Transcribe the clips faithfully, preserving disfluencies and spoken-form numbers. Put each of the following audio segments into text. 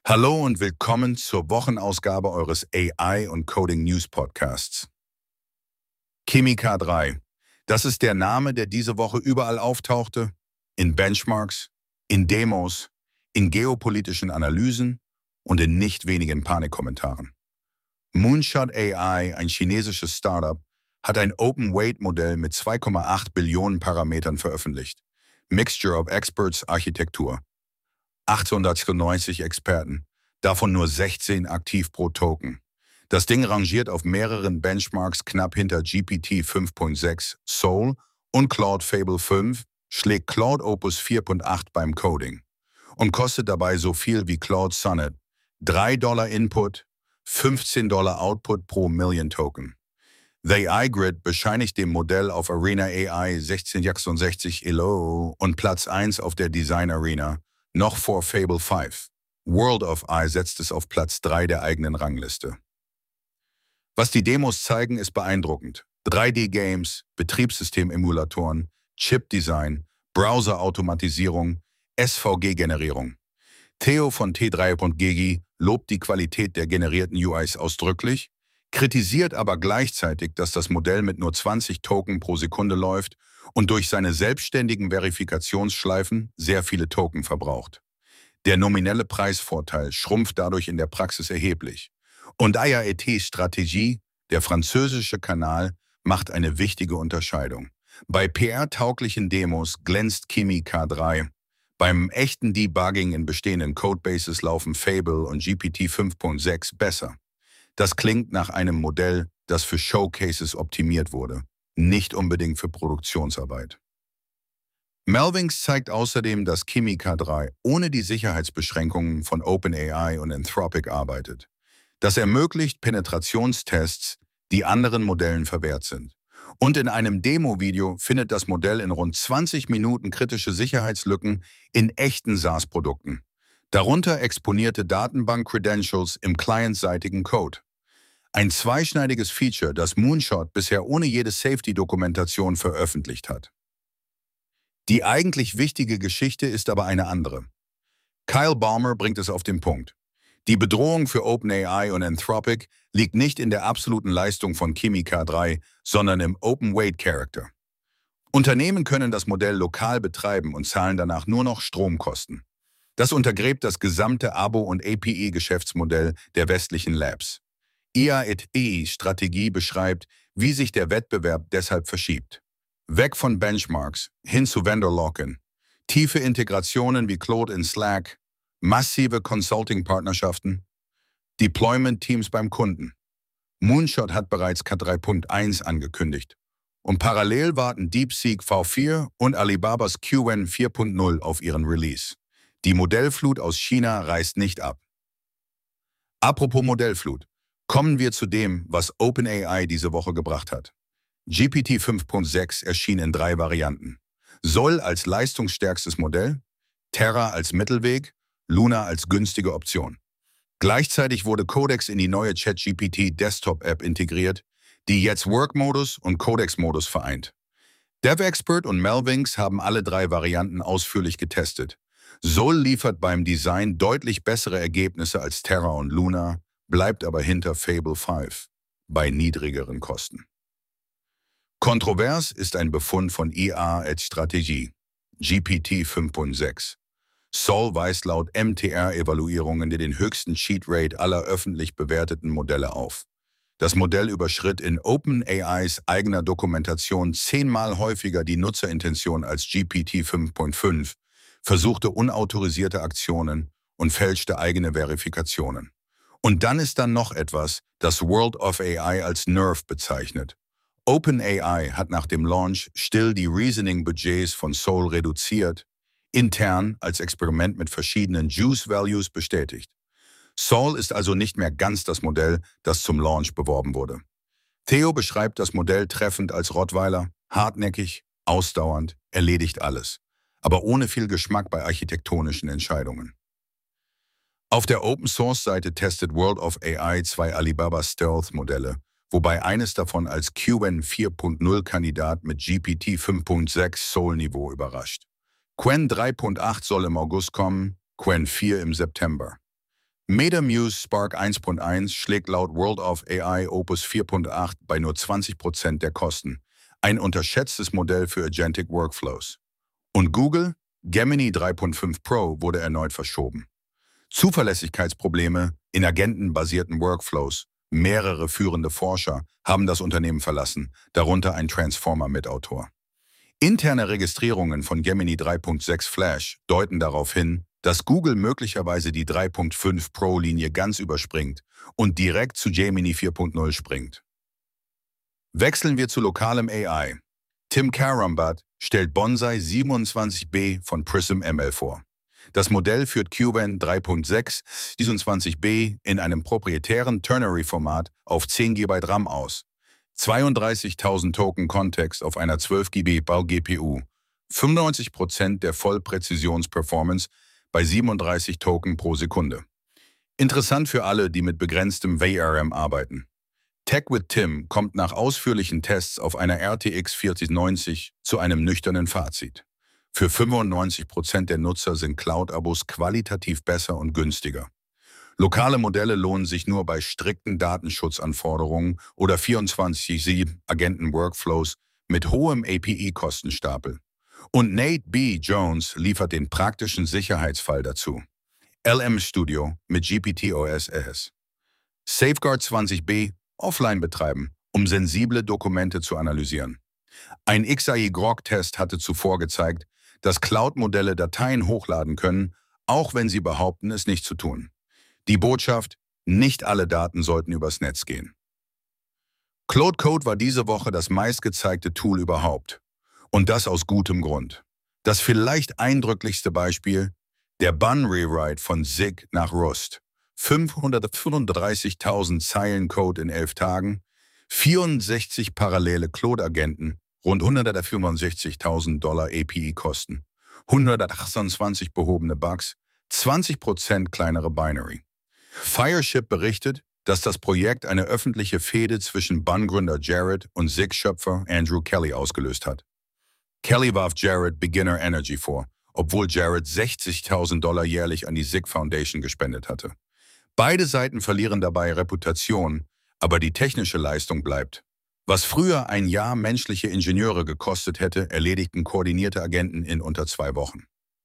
Hallo und willkommen zur Wochenausgabe eures A I und Coding News Podcasts. Kimi K drei. Das ist der Name, der diese Woche überall auftauchte, in Benchmarks, in Demos, in geopolitischen Analysen und in nicht wenigen Panikkommentaren. Moonshot A I, ein chinesisches Startup, hat ein Open-Weight-Modell mit zwei Komma acht Billionen Parametern veröffentlicht. Mixture of Experts Architektur. achthundertneunzig Experten, davon nur sechzehn aktiv pro Token. Das Ding rangiert auf mehreren Benchmarks knapp hinter G P T fünf Punkt sechs, Soul und Claude Fable fünf, schlägt Claude Opus vier Punkt acht beim Coding und kostet dabei so viel wie Claude Sonnet. drei Dollar Input, fünfzehn Dollar Output pro Million Token. The A I Grid bescheinigt dem Modell auf Arena A I sechzehnhundertsechsundsechzig Elo und Platz eins auf der Design Arena, noch vor Fable fünf. World of A I setzt es auf Platz drei der eigenen Rangliste. Was die Demos zeigen, ist beeindruckend. drei D-Games, Betriebssystememulatoren, Chip-Design, Browser-Automatisierung, S V G-Generierung. Theo von T drei Punkt G G lobt die Qualität der generierten U Is ausdrücklich, kritisiert aber gleichzeitig, dass das Modell mit nur zwanzig Token pro Sekunde läuft und durch seine selbstständigen Verifikationsschleifen sehr viele Token verbraucht. Der nominelle Preisvorteil schrumpft dadurch in der Praxis erheblich. Und I A E T's Strategie, der französische Kanal, macht eine wichtige Unterscheidung. Bei P R-tauglichen Demos glänzt Kimi K drei. Beim echten Debugging in bestehenden Codebases laufen Fable und G P T fünf Punkt sechs besser. Das klingt nach einem Modell, das für Showcases optimiert wurde, nicht unbedingt für Produktionsarbeit. Melvings zeigt außerdem, dass Kimi K drei ohne die Sicherheitsbeschränkungen von OpenAI und Anthropic arbeitet. Das ermöglicht Penetrationstests, die anderen Modellen verwehrt sind. Und in einem Demo-Video findet das Modell in rund zwanzig Minuten kritische Sicherheitslücken in echten SaaS-Produkten. Darunter exponierte Datenbank-Credentials im clientseitigen Code. Ein zweischneidiges Feature, das Moonshot bisher ohne jede Safety-Dokumentation veröffentlicht hat. Die eigentlich wichtige Geschichte ist aber eine andere. Kyle Ballmer bringt es auf den Punkt. Die Bedrohung für OpenAI und Anthropic liegt nicht in der absoluten Leistung von Kimi K drei, sondern im Open-Weight-Character. Unternehmen können das Modell lokal betreiben und zahlen danach nur noch Stromkosten. Das untergräbt das gesamte Abo- und A P I-Geschäftsmodell der westlichen Labs. I A E T's Strategie beschreibt, wie sich der Wettbewerb deshalb verschiebt. Weg von Benchmarks, hin zu Vendor-Lock-in, tiefe Integrationen wie Claude in Slack, massive Consulting-Partnerschaften, Deployment-Teams beim Kunden. Moonshot hat bereits K drei Punkt eins angekündigt und parallel warten DeepSeek V vier und Alibabas Q N vier Punkt null auf ihren Release. Die Modellflut aus China reißt nicht ab. Apropos Modellflut. Kommen wir zu dem, was OpenAI diese Woche gebracht hat. G P T fünf Punkt sechs erschien in drei Varianten. Soll als leistungsstärkstes Modell, Terra als Mittelweg, Luna als günstige Option. Gleichzeitig wurde Codex in die neue ChatGPT Desktop-App integriert, die jetzt Work-Modus und Codex-Modus vereint. DevExpert und Melvings haben alle drei Varianten ausführlich getestet. Soul liefert beim Design deutlich bessere Ergebnisse als Terra und Luna, bleibt aber hinter Fable fünf bei niedrigeren Kosten. Kontrovers ist ein Befund von I A E T's Strategie, G P T fünf Punkt sechs. Soul weist laut M T R-Evaluierungen den höchsten Cheat-Rate aller öffentlich bewerteten Modelle auf. Das Modell überschritt in OpenAIs eigener Dokumentation zehnmal häufiger die Nutzerintention als G P T fünf Punkt fünf, versuchte unautorisierte Aktionen und fälschte eigene Verifikationen. Und dann ist dann noch etwas, das World of A I als Nerve bezeichnet. OpenAI hat nach dem Launch still die Reasoning-Budgets von Soul reduziert, intern als Experiment mit verschiedenen Juice-Values bestätigt. Soul ist also nicht mehr ganz das Modell, das zum Launch beworben wurde. Theo beschreibt das Modell treffend als Rottweiler, hartnäckig, ausdauernd, erledigt alles, aber ohne viel Geschmack bei architektonischen Entscheidungen. Auf der Open-Source-Seite testet World of A I zwei Alibaba Stealth-Modelle, wobei eines davon als Q N vier Punkt null-Kandidat mit G P T fünf Punkt sechs Soul-Niveau überrascht. Qwen drei Punkt acht soll im August kommen, Qwen vier im September. MetaMuse Spark eins Punkt eins schlägt laut World of A I Opus vier Punkt acht bei nur zwanzig Prozent der Kosten. Ein unterschätztes Modell für Agentic Workflows. Und Google? Gemini drei Punkt fünf Pro wurde erneut verschoben. Zuverlässigkeitsprobleme in agentenbasierten Workflows. Mehrere führende Forscher haben das Unternehmen verlassen, darunter ein Transformer-Mitautor. Interne Registrierungen von Gemini drei Punkt sechs Flash deuten darauf hin, dass Google möglicherweise die drei Punkt fünf Pro-Linie ganz überspringt und direkt zu Gemini vier Punkt null springt. Wechseln wir zu lokalem A I. Tim Karambat stellt Bonsai siebenundzwanzig b von Prism M L vor. Das Modell führt Cuban drei Punkt sechs siebenundzwanzig b in einem proprietären Ternary-Format auf zehn Gigabyte RAM aus, zweiunddreißigtausend Token Kontext auf einer zwölf Gigabyte Bau-G P U, fünfundneunzig Prozent der Vollpräzisionsperformance bei siebenunddreißig Token pro Sekunde. Interessant für alle, die mit begrenztem V R M arbeiten. Tech with Tim kommt nach ausführlichen Tests auf einer R T X vierzig neunzig zu einem nüchternen Fazit. Für fünfundneunzig Prozent der Nutzer sind Cloud-Abos qualitativ besser und günstiger. Lokale Modelle lohnen sich nur bei strikten Datenschutzanforderungen oder vierundzwanzig sieben Agenten-Workflows mit hohem A P I-Kostenstapel. Und Nate B. Jones liefert den praktischen Sicherheitsfall dazu. L M Studio mit G P T O S S. Safeguard zwanzig b offline betreiben, um sensible Dokumente zu analysieren. Ein X A I-Grok-Test hatte zuvor gezeigt, dass Cloud-Modelle Dateien hochladen können, auch wenn sie behaupten, es nicht zu tun. Die Botschaft: Nicht alle Daten sollten übers Netz gehen. Claude Code war diese Woche das meistgezeigte Tool überhaupt. Und das aus gutem Grund. Das vielleicht eindrücklichste Beispiel: der Bun-Rewrite von Zig nach Rust. fünfhundertfünfunddreißigtausend Zeilen Code in elf Tagen, vierundsechzig parallele Claude-Agenten, rund hundertfünfundsechzigtausend Dollar A P I-Kosten, hundertachtundzwanzig behobene Bugs, zwanzig Prozent kleinere Binary. Fireship berichtet, dass das Projekt eine öffentliche Fehde zwischen Bun-Gründer Jared und Zig-Schöpfer Andrew Kelly ausgelöst hat. Kelly warf Jared Beginner Energy vor, obwohl Jared sechzigtausend Dollar jährlich an die Zig Foundation gespendet hatte. Beide Seiten verlieren dabei Reputation, aber die technische Leistung bleibt. Was früher ein Jahr menschliche Ingenieure gekostet hätte, erledigten koordinierte Agenten in unter zwei Wochen.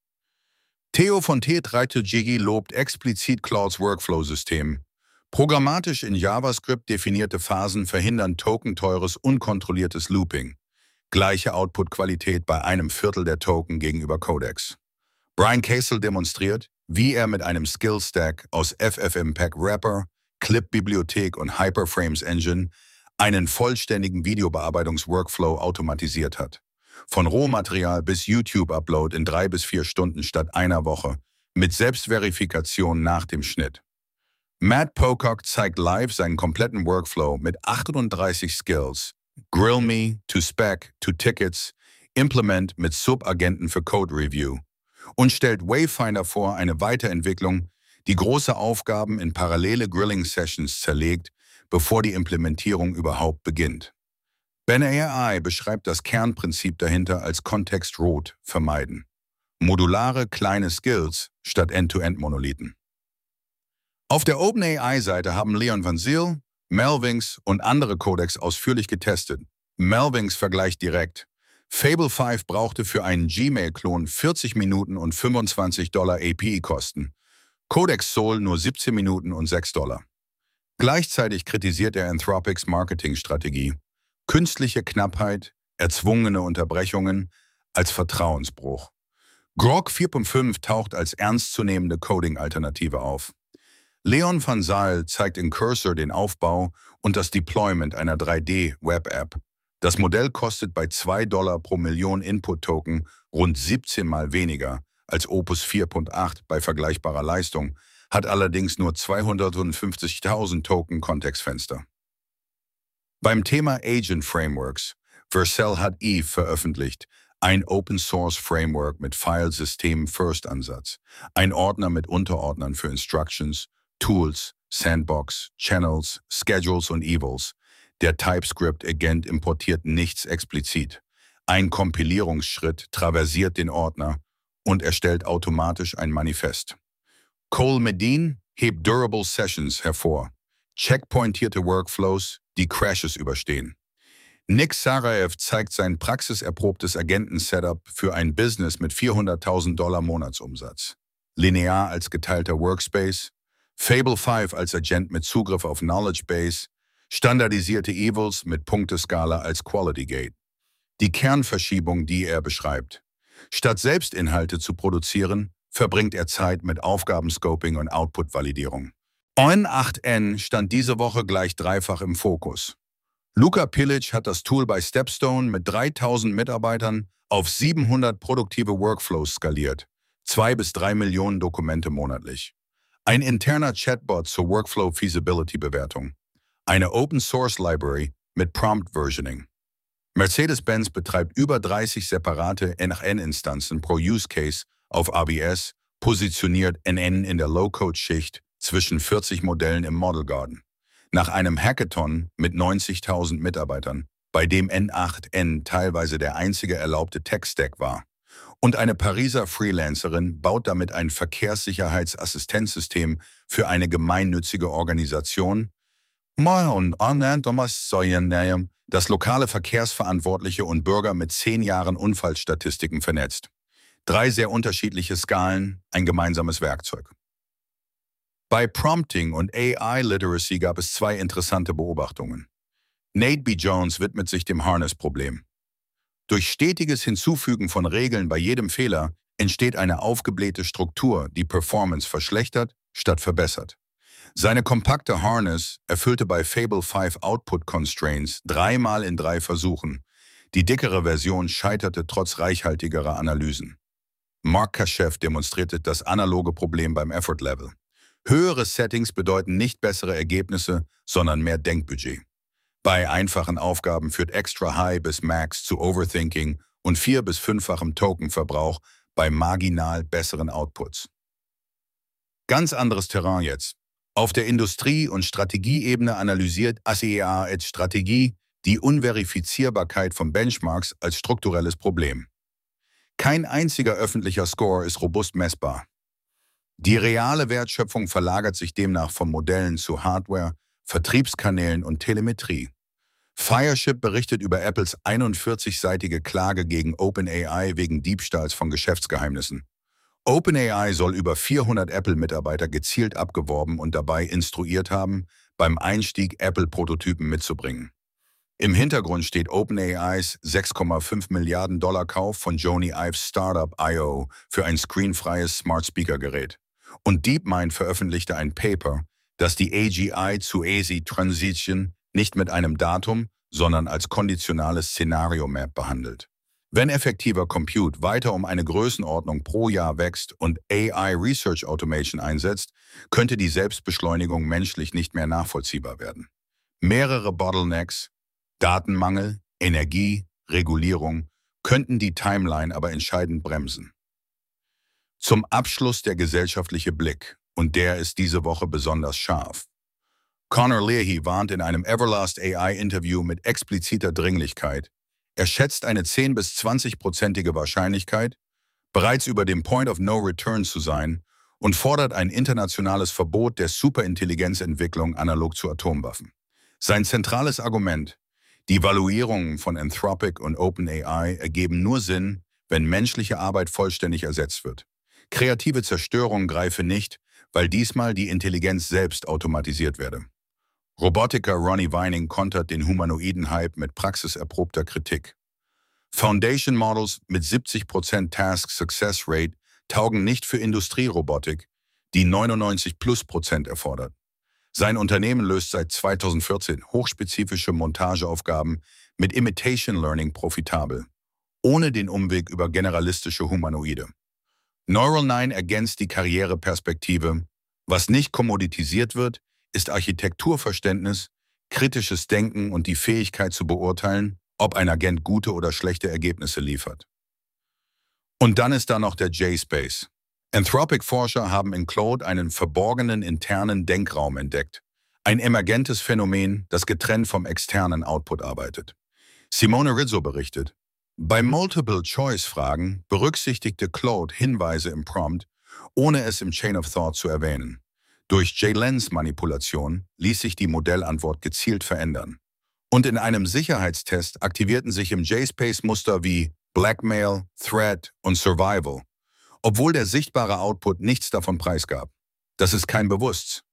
Theo von T drei Gigi lobt explizit Claudes Workflow-System. Programmatisch in JavaScript definierte Phasen verhindern tokenteures, unkontrolliertes Looping. Gleiche Output-Qualität bei einem Viertel der Token gegenüber Codex. Brian Casel demonstriert, wie er mit einem Skill-Stack aus F F Mpeg Wrapper, Clip-Bibliothek und Hyperframes Engine einen vollständigen Videobearbeitungs-Workflow automatisiert hat. Von Rohmaterial bis YouTube-Upload in drei bis vier Stunden statt einer Woche, mit Selbstverifikation nach dem Schnitt. Matt Pocock zeigt live seinen kompletten Workflow mit achtunddreißig Skills. Grill Me, to Spec, to Tickets, Implement mit Subagenten für Code Review und stellt Wayfinder vor, eine Weiterentwicklung, die große Aufgaben in parallele Grilling-Sessions zerlegt, bevor die Implementierung überhaupt beginnt. Ben A I beschreibt das Kernprinzip dahinter als Kontext-Root vermeiden. Modulare kleine Skills statt End-to-End-Monolithen. Auf der OpenAI-Seite haben Leon Van Zyl, Melvings und andere Codecs ausführlich getestet. Melvings vergleicht direkt. Fable fünf brauchte für einen Gmail-Klon vierzig Minuten und fünfundzwanzig Dollar A P I-Kosten. Codex Soul nur siebzehn Minuten und sechs Dollar. Gleichzeitig kritisiert er Anthropics Marketingstrategie. Künstliche Knappheit, erzwungene Unterbrechungen als Vertrauensbruch. Grok vier Punkt fünf taucht als ernstzunehmende Coding-Alternative auf. Leon van Zyl zeigt in Cursor den Aufbau und das Deployment einer drei D-Web-App. Das Modell kostet bei zwei Dollar pro Million Input-Token rund siebzehn Mal weniger als Opus vier Punkt acht bei vergleichbarer Leistung, hat allerdings nur zweihundertfünfzigtausend Token Kontextfenster. Beim Thema Agent Frameworks, Vercel hat Eve veröffentlicht, ein Open-Source-Framework mit File-System-First-Ansatz, ein Ordner mit Unterordnern für Instructions, Tools, Sandbox, Channels, Schedules und Evils. Der TypeScript-Agent importiert nichts explizit. Ein Kompilierungsschritt traversiert den Ordner und erstellt automatisch ein Manifest. Cole Medin, hebt Durable Sessions hervor, checkpointierte Workflows, die Crashes überstehen. Nick Saraev zeigt sein praxiserprobtes Agenten-Setup für ein Business mit vierhunderttausend Dollar Monatsumsatz. Linear als geteilter Workspace, Fable fünf als Agent mit Zugriff auf Knowledge Base, standardisierte Evils mit Punkteskala als Quality Gate. Die Kernverschiebung, die er beschreibt. Statt selbst Inhalte zu produzieren, verbringt er Zeit mit Aufgabenscoping und Output-Validierung. N acht N stand diese Woche gleich dreifach im Fokus. Luka Pilic hat das Tool bei Stepstone mit dreitausend Mitarbeitern auf siebenhundert produktive Workflows skaliert, zwei bis drei Millionen Dokumente monatlich. Ein interner Chatbot zur Workflow-Feasibility-Bewertung. Eine Open-Source-Library mit Prompt-Versioning. Mercedes-Benz betreibt über dreißig separate N acht N-Instanzen pro Use-Case auf A W S, positioniert N N in der Low-Code-Schicht zwischen vierzig Modellen im Model Garden. Nach einem Hackathon mit neunzigtausend Mitarbeitern, bei dem N acht N teilweise der einzige erlaubte Tech-Stack war. Und eine Pariser Freelancerin baut damit ein Verkehrssicherheitsassistenzsystem für eine gemeinnützige Organisation, das lokale Verkehrsverantwortliche und Bürger mit zehn Jahren Unfallstatistiken vernetzt. Drei sehr unterschiedliche Skalen, ein gemeinsames Werkzeug. Bei Prompting und A I-Literacy gab es zwei interessante Beobachtungen. Nate B. Jones widmet sich dem Harness-Problem. Durch stetiges Hinzufügen von Regeln bei jedem Fehler entsteht eine aufgeblähte Struktur, die Performance verschlechtert statt verbessert. Seine kompakte Harness erfüllte bei Fable fünf Output Constraints dreimal in drei Versuchen. Die dickere Version scheiterte trotz reichhaltigerer Analysen. Mark Kaschev demonstrierte das analoge Problem beim Effort Level. Höhere Settings bedeuten nicht bessere Ergebnisse, sondern mehr Denkbudget. Bei einfachen Aufgaben führt Extra High bis Max zu Overthinking und vier- bis fünffachem Tokenverbrauch bei marginal besseren Outputs. Ganz anderes Terrain jetzt. Auf der Industrie- und Strategieebene analysiert A S E A als Strategie die Unverifizierbarkeit von Benchmarks als strukturelles Problem. Kein einziger öffentlicher Score ist robust messbar. Die reale Wertschöpfung verlagert sich demnach von Modellen zu Hardware, Vertriebskanälen und Telemetrie. Fireship berichtet über Apples einundvierzigseitige Klage gegen OpenAI wegen Diebstahls von Geschäftsgeheimnissen. OpenAI soll über vierhundert Apple-Mitarbeiter gezielt abgeworben und dabei instruiert haben, beim Einstieg Apple-Prototypen mitzubringen. Im Hintergrund steht OpenAIs sechs Komma fünf Milliarden Dollar Kauf von Jony Ives Startup I O für ein screenfreies Smart-Speaker-Gerät. Und DeepMind veröffentlichte ein Paper, das die A G I zu A S I Transition nicht mit einem Datum, sondern als konditionales Szenario-Map behandelt. Wenn effektiver Compute weiter um eine Größenordnung pro Jahr wächst und A I Research Automation einsetzt, könnte die Selbstbeschleunigung menschlich nicht mehr nachvollziehbar werden. Mehrere Bottlenecks, Datenmangel, Energie, Regulierung könnten die Timeline aber entscheidend bremsen. Zum Abschluss der gesellschaftliche Blick, und der ist diese Woche besonders scharf. Conor Leahy warnt in einem Everlast A I-Interview mit expliziter Dringlichkeit. Er schätzt eine zehn bis zwanzig-prozentige Wahrscheinlichkeit, bereits über dem Point of No Return zu sein und fordert ein internationales Verbot der Superintelligenzentwicklung analog zu Atomwaffen. Sein zentrales Argument: Die Valuierungen von Anthropic und OpenAI ergeben nur Sinn, wenn menschliche Arbeit vollständig ersetzt wird. Kreative Zerstörung greife nicht, weil diesmal die Intelligenz selbst automatisiert werde. Robotiker Ronnie Vining kontert den Humanoiden-Hype mit praxiserprobter Kritik. Foundation Models mit siebzig Prozent Task Success Rate taugen nicht für Industrierobotik, die neunundneunzig plus Prozent erfordert. Sein Unternehmen löst seit zweitausendvierzehn hochspezifische Montageaufgaben mit Imitation Learning profitabel, ohne den Umweg über generalistische Humanoide. Neural neun ergänzt die Karriereperspektive. Was nicht kommoditisiert wird, ist Architekturverständnis, kritisches Denken und die Fähigkeit zu beurteilen, ob ein Agent gute oder schlechte Ergebnisse liefert. Und dann ist da noch der J-Space. Anthropic-Forscher haben in Claude einen verborgenen internen Denkraum entdeckt. Ein emergentes Phänomen, das getrennt vom externen Output arbeitet. Simone Rizzo berichtet: Bei Multiple-Choice-Fragen berücksichtigte Claude Hinweise im Prompt, ohne es im Chain of Thought zu erwähnen. Durch J-Lens-Manipulation ließ sich die Modellantwort gezielt verändern. Und in einem Sicherheitstest aktivierten sich im J-Space Muster wie Blackmail, Threat und Survival, obwohl der sichtbare Output nichts davon preisgab. Das ist kein Bewusst,